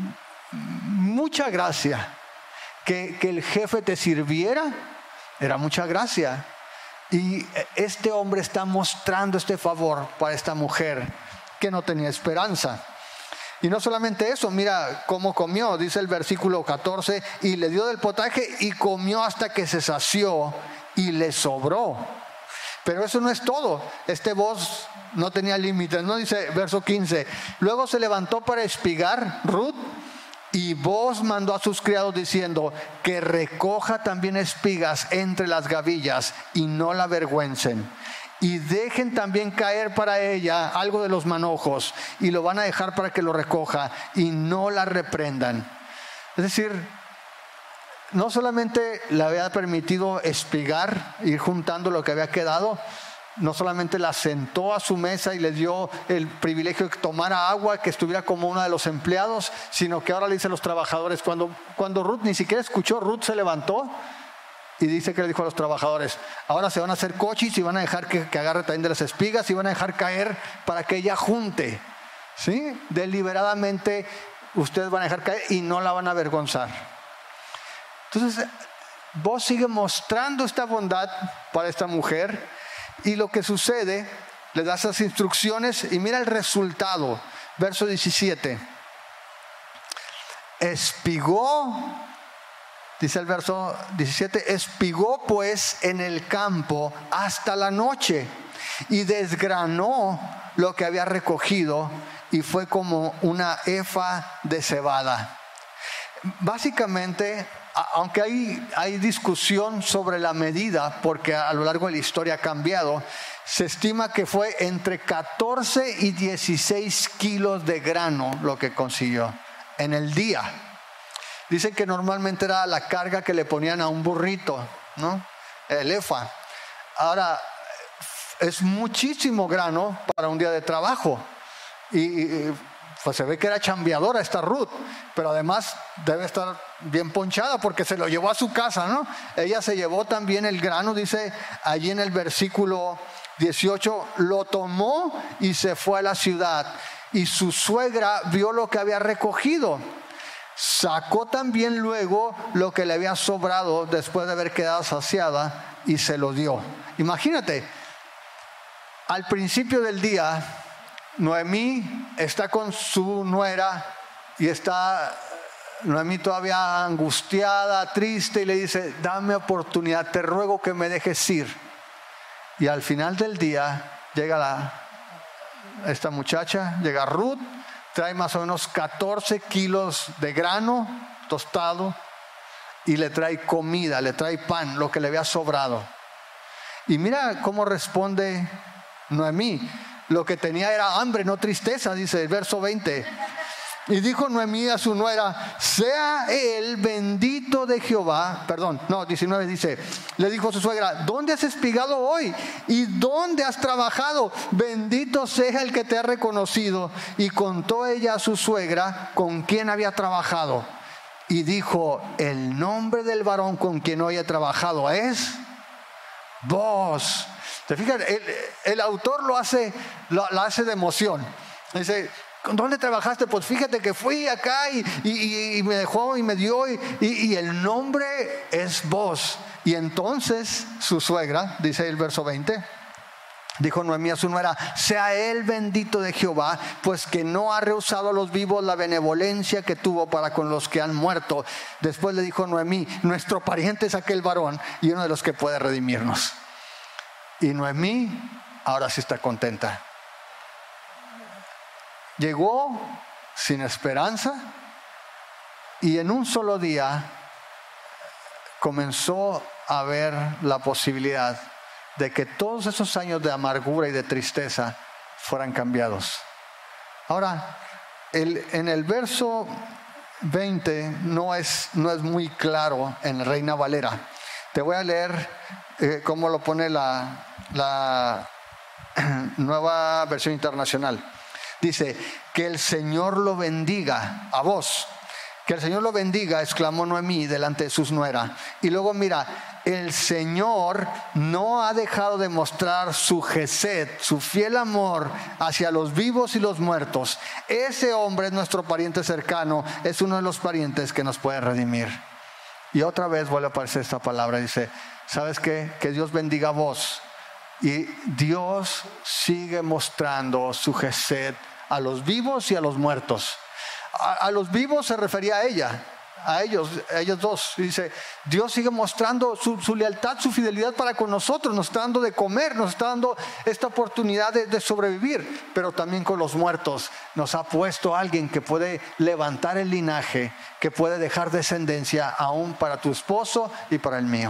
mucha gracia. Que el jefe te sirviera era mucha gracia. Y este hombre está mostrando este favor para esta mujer que no tenía esperanza. Y no solamente eso, mira cómo comió. Dice el versículo 14, y le dio del potaje y comió hasta que se sació y le sobró. Pero eso no es todo. Voz no tenía límites, ¿no? Dice verso 15, luego se levantó para espigar Ruth, y Boaz mandó a sus criados diciendo, que recoja también espigas entre las gavillas y no la avergüencen. Y dejen también caer para ella algo de los manojos, y lo van a dejar para que lo recoja, y no la reprendan. Es decir, no solamente le había permitido espigar, ir juntando lo que había quedado, no solamente la sentó a su mesa y le dio el privilegio de que tomara agua, que estuviera como uno de los empleados, sino que ahora le dice a los trabajadores, cuando Ruth ni siquiera escuchó, Ruth se levantó y dice que le dijo a los trabajadores, ahora se van a hacer cochis y van a dejar que agarre también de las espigas y van a dejar caer para que ella junte, ¿sí? Deliberadamente ustedes van a dejar caer y no la van a avergonzar. Entonces vos sigue mostrando esta bondad para esta mujer. Y lo que sucede, le da esas instrucciones y mira el resultado. Verso 17. Espigó, dice el verso 17, espigó pues en el campo hasta la noche y desgranó lo que había recogido, y fue como una efa de cebada. Básicamente, aunque hay discusión sobre la medida, porque a lo largo de la historia ha cambiado, se estima que fue entre 14 y 16 kilos de grano lo que consiguió en el día. Dicen que normalmente era la carga que le ponían a un burrito, ¿no? El efa. Ahora, es muchísimo grano para un día de trabajo. Y Pues se ve que era chambeadora esta Ruth, pero además debe estar bien ponchada porque se lo llevó a su casa, ¿no? Ella se llevó también el grano, dice allí en el versículo 18, lo tomó y se fue a la ciudad. Y su suegra vio lo que había recogido. Sacó también luego lo que le había sobrado después de haber quedado saciada y se lo dio. Imagínate, al principio del día, Noemí está con su nuera y está Noemí todavía angustiada, triste, y le dice: dame oportunidad, te ruego que me dejes ir. Y al final del día llega esta muchacha, llega Ruth, trae más o menos 14 kilos de grano tostado y le trae comida, le trae pan, lo que le había sobrado. Y mira cómo responde Noemí. Lo que tenía era hambre, no tristeza, dice el verso 20. Y dijo Noemí a su nuera: sea él bendito de Jehová. 19 dice, le dijo su suegra: ¿dónde has espigado hoy? ¿Y dónde has trabajado? Bendito sea el que te ha reconocido. Y contó ella a su suegra con quien había trabajado. Y dijo: el nombre del varón con quien hoy he trabajado es Boaz. ¿Te fijas? El autor lo hace de emoción. Dice: ¿dónde trabajaste? Pues fíjate que fui acá y me dejó y me dio y el nombre es Boaz. Y entonces su suegra, dice el verso 20, dijo Noemí a su nuera: sea él bendito de Jehová, pues que no ha rehusado a los vivos la benevolencia que tuvo para con los que han muerto. Después le dijo Noemí: nuestro pariente es aquel varón y uno de los que puede redimirnos. Y Noemí ahora sí está contenta. Llegó sin esperanza y en un solo día comenzó a ver la posibilidad de que todos esos años de amargura y de tristeza fueran cambiados. Ahora, en el verso 20 no es muy claro en Reina Valera. Te voy a leer cómo lo pone la Nueva Versión Internacional. Dice: que el Señor lo bendiga a vos. Que el Señor lo bendiga, exclamó Noemí delante de sus nueras. Y luego mira: el Señor no ha dejado de mostrar su gesed, su fiel amor hacia los vivos y los muertos. Ese hombre es nuestro pariente cercano, es uno de los parientes que nos puede redimir. Y otra vez vuelve a aparecer esta palabra. Dice: ¿sabes qué? Que Dios bendiga a vos. Y Dios sigue mostrando su gesed a los vivos y a los muertos. A los vivos se refería a ellos dos. Dice: Dios sigue mostrando su lealtad, su fidelidad para con nosotros. Nos está dando de comer, nos está dando esta oportunidad de sobrevivir. Pero también con los muertos nos ha puesto a alguien que puede levantar el linaje, que puede dejar descendencia aún para tu esposo y para el mío.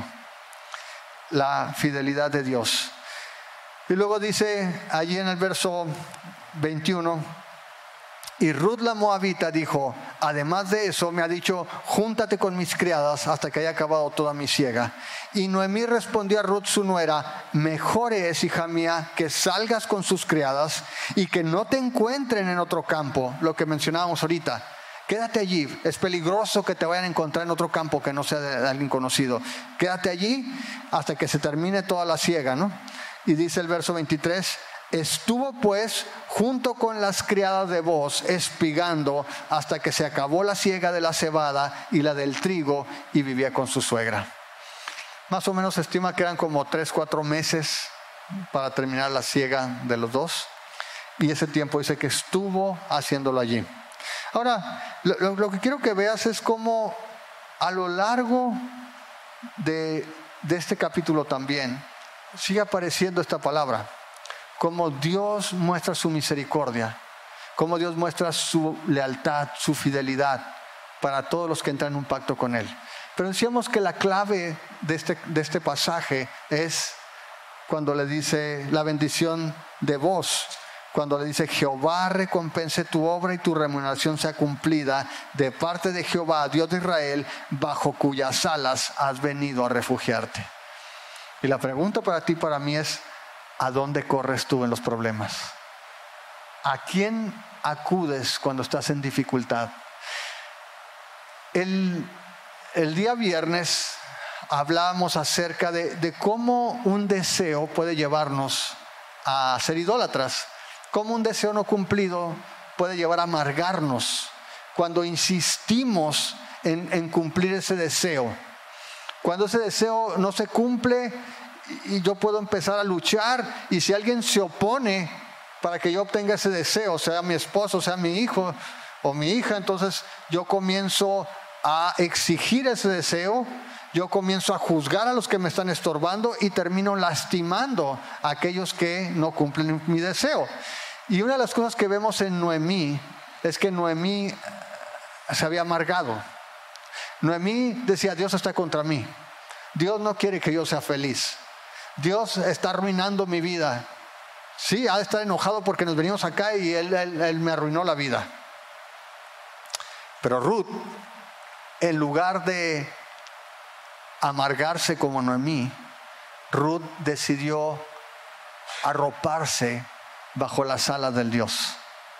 La fidelidad de Dios. Y luego dice allí en el verso 21: y Ruth la moabita dijo: además de eso me ha dicho: júntate con mis criadas hasta que haya acabado toda mi siega. Y Noemí respondió a Ruth su nuera: mejor es, hija mía, que salgas con sus criadas y que no te encuentren en otro campo. Lo que mencionábamos ahorita: quédate allí, es peligroso que te vayan a encontrar en otro campo que no sea de alguien conocido. Quédate allí hasta que se termine toda la siega, ¿no? Y dice el verso 23: estuvo pues junto con las criadas de Boaz espigando hasta que se acabó la siega de la cebada y la del trigo, y vivía con su suegra. Más o menos se estima que eran como 3-4 meses para terminar la siega de los dos, y ese tiempo dice que estuvo haciéndolo allí. Ahora, lo que quiero que veas es cómo a lo largo de este capítulo también sigue apareciendo esta palabra. Cómo Dios muestra su misericordia, cómo Dios muestra su lealtad, su fidelidad para todos los que entran en un pacto con Él. Pero decíamos que la clave de este pasaje es cuando le dice la bendición de Boaz, cuando le dice: Jehová recompense tu obra y tu remuneración sea cumplida de parte de Jehová, Dios de Israel, bajo cuyas alas has venido a refugiarte. Y la pregunta para ti y para mí es: ¿a dónde corres tú en los problemas? ¿A quién acudes cuando estás en dificultad? El día viernes hablábamos acerca de cómo un deseo puede llevarnos a ser idólatras, cómo un deseo no cumplido puede llevar a amargarnos cuando insistimos en cumplir ese deseo. Cuando ese deseo no se cumple y yo puedo empezar a luchar, y si alguien se opone para que yo obtenga ese deseo, sea mi esposo, sea mi hijo o mi hija, entonces yo comienzo a exigir ese deseo, yo comienzo a juzgar a los que me están estorbando y termino lastimando a aquellos que no cumplen mi deseo. Y una de las cosas que vemos en Noemí es que Noemí se había amargado. Noemí decía: Dios está contra mí, Dios no quiere que yo sea feliz, Dios está arruinando mi vida. Sí, ha de estar enojado porque nos venimos acá y él me arruinó la vida. Pero Ruth, en lugar de amargarse como Noemí, Ruth decidió arroparse bajo las alas del Dios.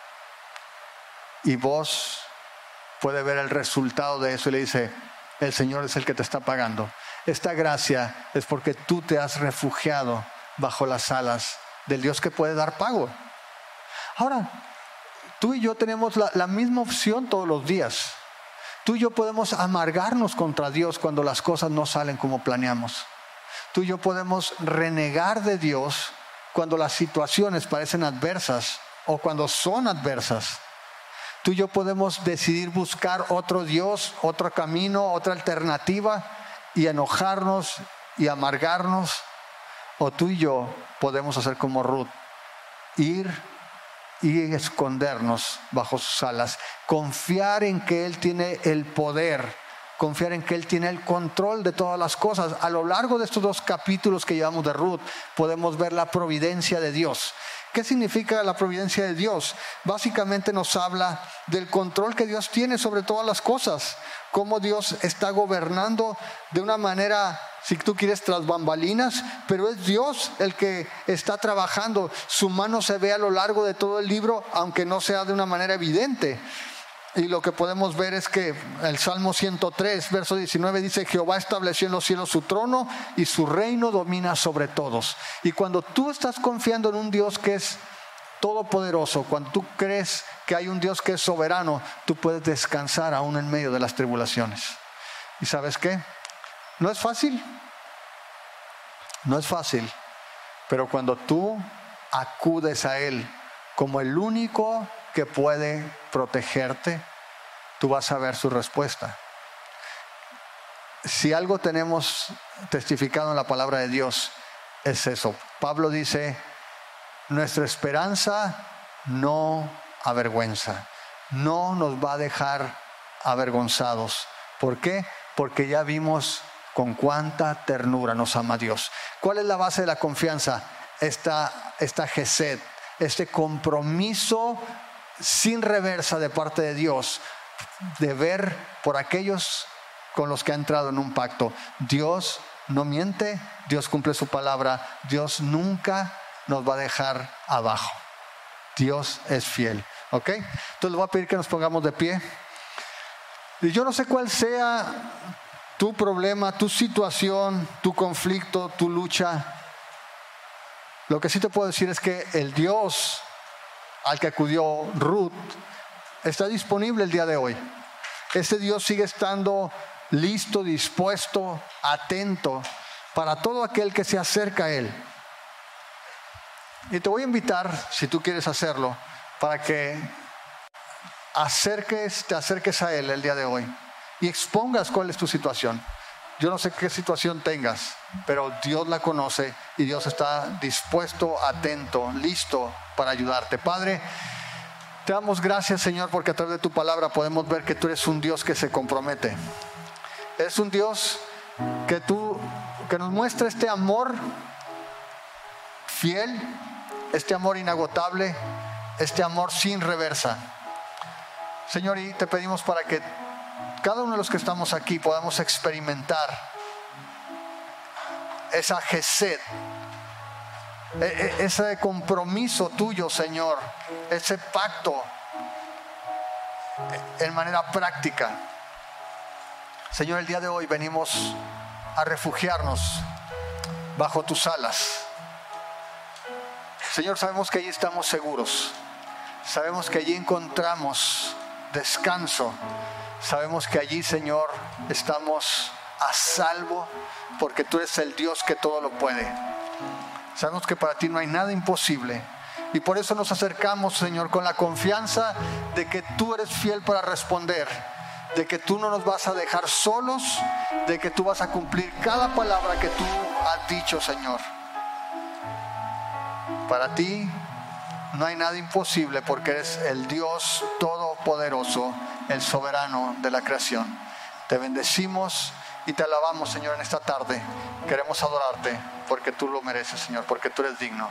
Y vos puede ver el resultado de eso y le dice: el Señor es el que te está pagando. Esta gracia es porque tú te has refugiado bajo las alas del Dios que puede dar pago. Ahora, tú y yo tenemos la misma opción todos los días. Tú y yo podemos amargarnos contra Dios cuando las cosas no salen como planeamos. Tú y yo podemos renegar de Dios cuando las situaciones parecen adversas o cuando son adversas. Tú y yo podemos decidir buscar otro Dios, otro camino, otra alternativa y enojarnos y amargarnos. O tú y yo podemos hacer como Ruth, ir y escondernos bajo sus alas, confiar en que Él tiene el poder, confiar en que Él tiene el control de todas las cosas. A lo largo de estos 2 capítulos que llevamos de Ruth, podemos ver la providencia de Dios. ¿Qué significa la providencia de Dios? Básicamente nos habla del control que Dios tiene sobre todas las cosas, cómo Dios está gobernando de una manera, si tú quieres, tras bambalinas, pero es Dios el que está trabajando. Su mano se ve a lo largo de todo el libro, aunque no sea de una manera evidente. Y lo que podemos ver es que el Salmo 103, verso 19 dice: Jehová estableció en los cielos su trono y su reino domina sobre todos. Y cuando tú estás confiando en un Dios que es todopoderoso, cuando tú crees que hay un Dios que es soberano, tú puedes descansar aún en medio de las tribulaciones. ¿Y sabes qué? No es fácil. No es fácil. Pero cuando tú acudes a Él como el único que puede protegerte, tú vas a ver su respuesta. Si algo tenemos testificado en la palabra de Dios, es eso. Pablo dice: nuestra esperanza no avergüenza, no nos va a dejar avergonzados. ¿Por qué? Porque ya vimos con cuánta ternura nos ama Dios. ¿Cuál es la base de la confianza? Esta gesed, este compromiso sin reversa de parte de Dios, de ver por aquellos con los que ha entrado en un pacto. Dios no miente, Dios cumple su palabra, Dios nunca nos va a dejar abajo. Dios es fiel, ¿ok? Entonces le voy a pedir que nos pongamos de pie. Y yo no sé cuál sea tu problema, tu situación, tu conflicto, tu lucha. Lo que sí te puedo decir es que el Dios al que acudió Ruth está disponible el día de hoy. Este Dios sigue estando listo, dispuesto, atento para todo aquel que se acerca a Él. Y te voy a invitar, si tú quieres hacerlo, para que te acerques a Él el día de hoy y expongas cuál es tu situación. Yo no sé qué situación tengas, pero Dios la conoce y Dios está dispuesto, atento, listo para ayudarte. Padre, te damos gracias, Señor, porque a través de tu palabra podemos ver que tú eres un Dios que se compromete. Eres un Dios que nos muestra este amor fiel, este amor inagotable, este amor sin reversa. Señor, y te pedimos para que cada uno de los que estamos aquí podamos experimentar esa gesed ese compromiso tuyo, Señor, ese pacto en manera práctica. Señor, el día de hoy venimos a refugiarnos bajo tus alas. Señor, sabemos que allí estamos seguros. Sabemos que allí encontramos descanso. Sabemos que allí, Señor, estamos a salvo porque tú eres el Dios que todo lo puede. Sabemos que para ti no hay nada imposible. Y por eso nos acercamos, Señor, con la confianza de que tú eres fiel para responder, de que tú no nos vas a dejar solos, de que tú vas a cumplir cada palabra que tú has dicho, Señor. Para ti no hay nada imposible porque eres el Dios todopoderoso, el soberano de la creación. Te bendecimos y te alabamos, Señor, en esta tarde. Queremos adorarte porque tú lo mereces, Señor, porque tú eres digno.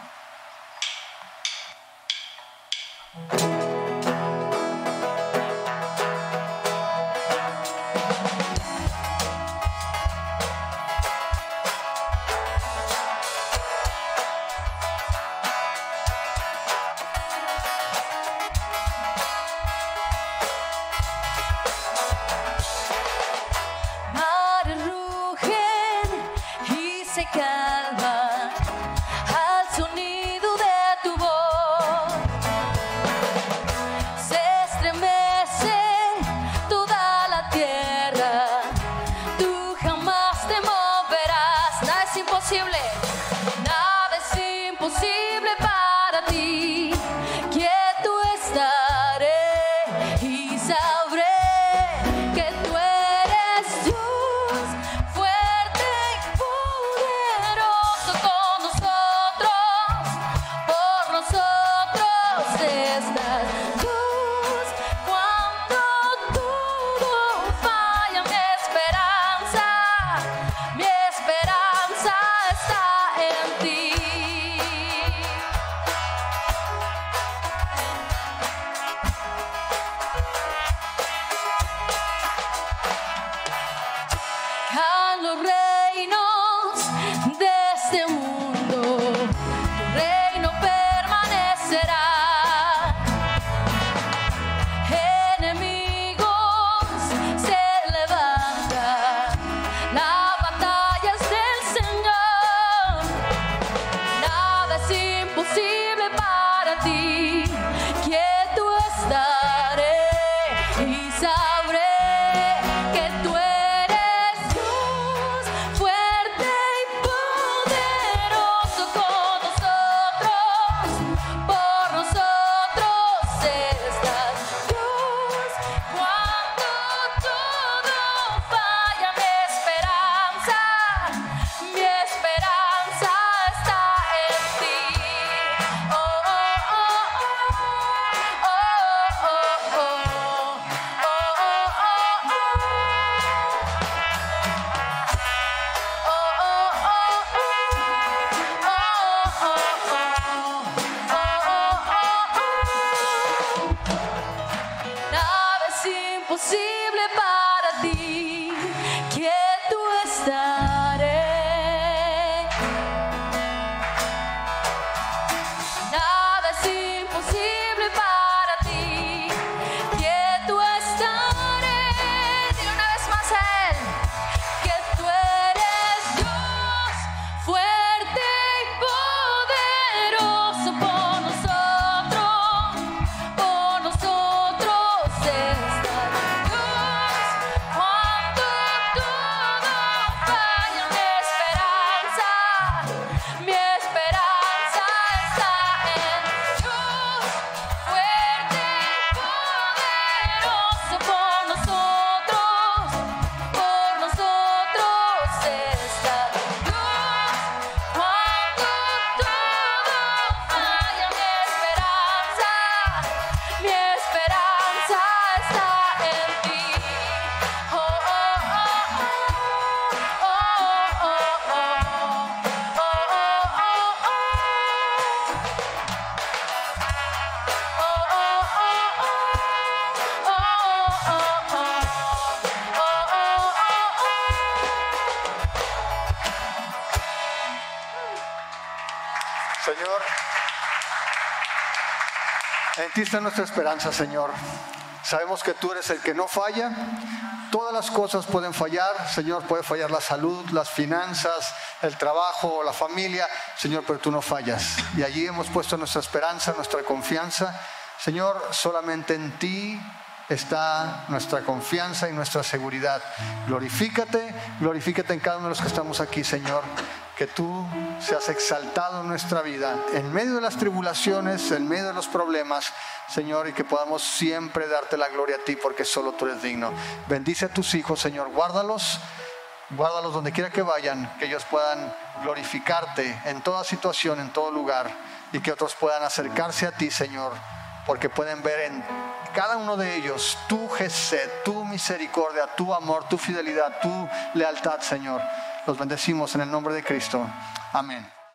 En ti está nuestra esperanza, Señor. Sabemos que tú eres el que no falla. Todas las cosas pueden fallar, Señor, puede fallar la salud, las finanzas, el trabajo, la familia, Señor, pero tú no fallas. Y allí hemos puesto nuestra esperanza, nuestra confianza. Señor, solamente en ti está nuestra confianza y nuestra seguridad. Glorifícate en cada uno de los que estamos aquí, Señor. Que tú seas exaltado en nuestra vida, en medio de las tribulaciones, en medio de los problemas, Señor, y que podamos siempre darte la gloria a ti, porque solo tú eres digno. Bendice a tus hijos, Señor, guárdalos donde quiera que vayan, que ellos puedan glorificarte en toda situación, en todo lugar, y que otros puedan acercarse a ti, Señor, porque pueden ver en cada uno de ellos tu gesed, tu misericordia, tu amor, tu fidelidad, tu lealtad, Señor. Los bendecimos en el nombre de Cristo. Amén.